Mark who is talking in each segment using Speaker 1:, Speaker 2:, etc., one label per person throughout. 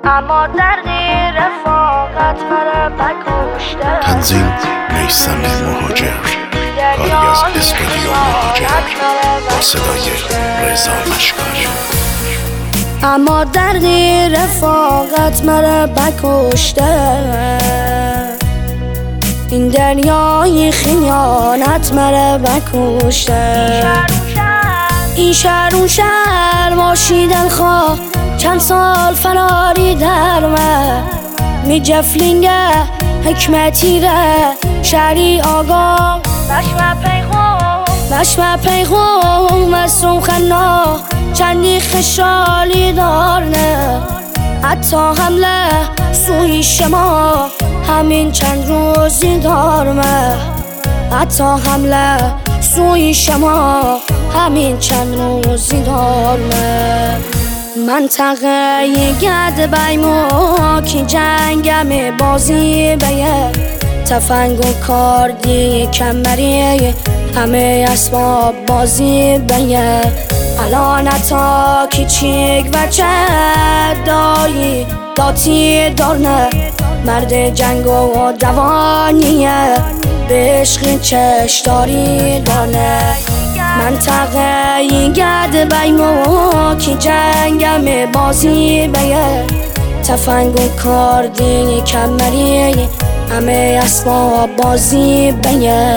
Speaker 1: اما درد رفاقت مرا بکشته.
Speaker 2: تنظیم میثم مهاجر، کاری از استودیو مهاجر با صدای رضا لشکری.
Speaker 1: اما درد رفاقت مرا بکشته، این دریای خیانت مرا بکشته. این شهر اون شهر باشی دلخواه، چند سال فراری در من می جفلینگه حکمتی ره. شهری آگاه بشم پیغام از سوخنا، چندی خشالی دارنه. حتی حمله سوی شما همین چند روزی دارمه. حتی حمله سوی شما همین چند روزی دارمه. منطقه گرد بیمو که جنگم بازی بیه، تفنگ و کاردی کمری همه اسباب بازی بیه. الان تا کچیک و چدایی داتی دارنه، مرد جنگ و دوانیه به عشق چشداری دارنه. منطقه گرد بیمو که جنگم بازی بیه، تفنگ و کاردی کمری همه اسباب بازی بیه.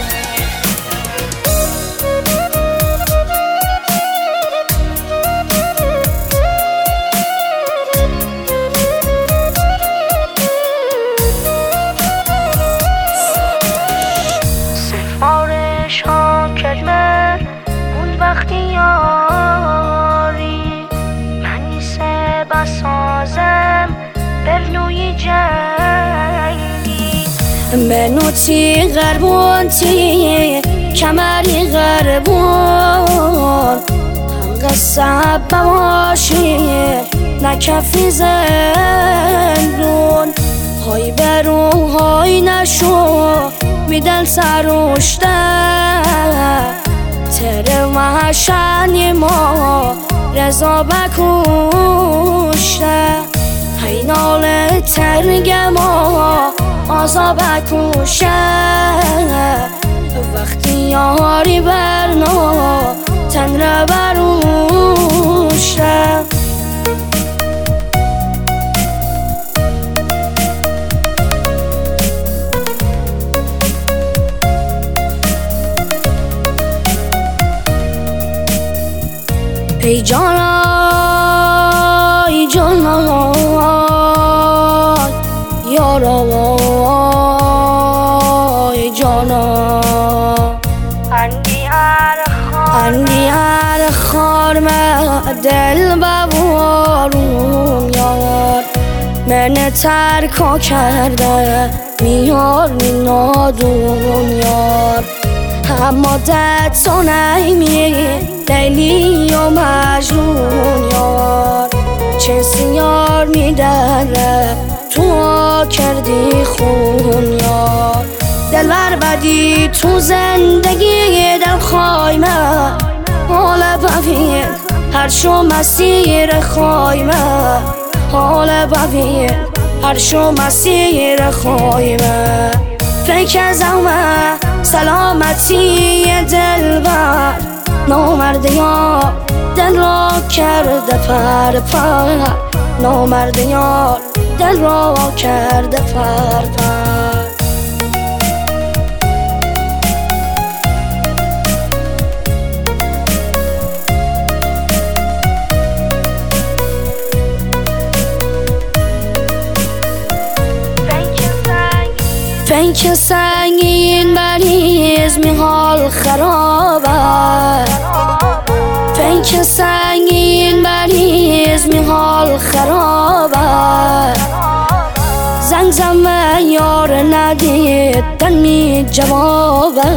Speaker 1: کلمه اون وقتی یاری منی سه بسازم برنوی جنگی. منو تی غربون تی کمری غربون، هم قصب باشی نکفی زندون. های برون های نشو میدن سروشته، تر وحشنی ما رضا بکشته. حینال ترگ ما آزا بکشه، وقتی یاری برنا تن را بروشه. ای جانا ای جانا یارا ای جانا، اندی هر خارم دل بوارون یار. من ترکا کرده میار می نادون یار. اما دت تو نیمی لیلی و مجنون یار. چه سیار میدره تو کردی خون یار. دلبر بدی تو زندگی دل خایمه، حال ببین هر شو مسیر خایمه. حال ببین هر شو مسیر خایمه. فکر زمه سلامتی دلبر، نامرد یار دل را کرده پر پر. نامرد یار دل را کرده پر پر. فکر سنگین بریز می حال خرابه. فکر سنگین بریز می حال خرابه. زنگ زمه یار ندید تن می جوابه.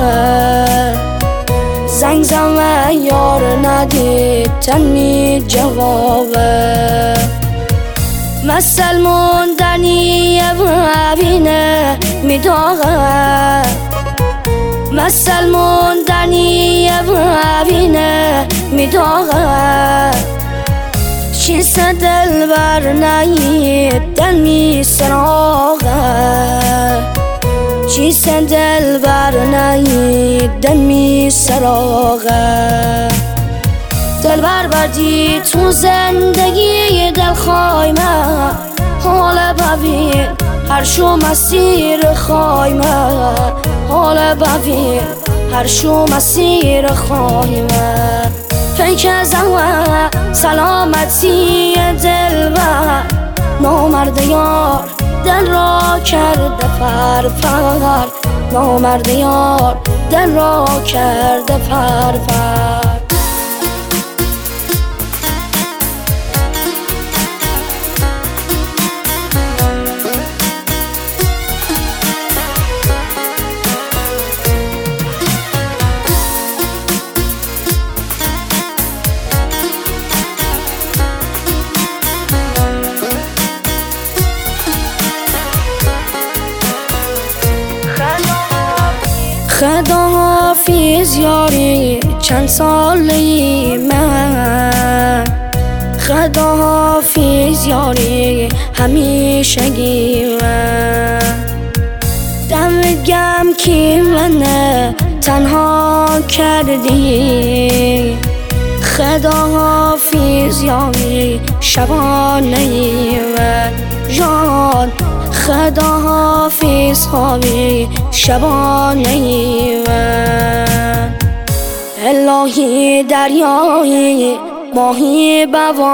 Speaker 1: زنگ زمه یار ندید تن می جوابه. مثل موندنی ببینه میداغه. مثل موندنی ببینه میداغه. چیست دلبر نهید دل می سراغه چیست دلبر نهید دل می سراغه دلبر بردی تو زندگی دل خایمه حال ببین هر شو مسیر خایمه حال ببین هر شو مسیر خایمه پیک زمه سلامتی دلبر نامرد یار دل را کرده فرفر نامرد یار دل را کرده فرفر خداحافظ یاری چند سالی من خداحافظ یاری همیشگی من دمت گرم که منه تنها کردی خداحافظ یاری شبانه من جان خداحافظ خوابی شبانه من الهی دریایی ماهی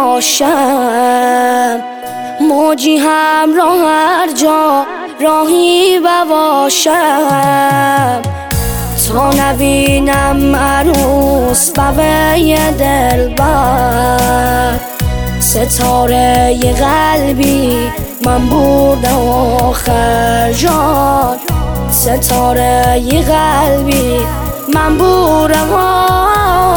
Speaker 1: بباشم موجی همراه هر جا راهی بباشم تا نبینم عروس بوی دلبر ستاره قلبی من بردم آخر جان ستاره قلبی من بردم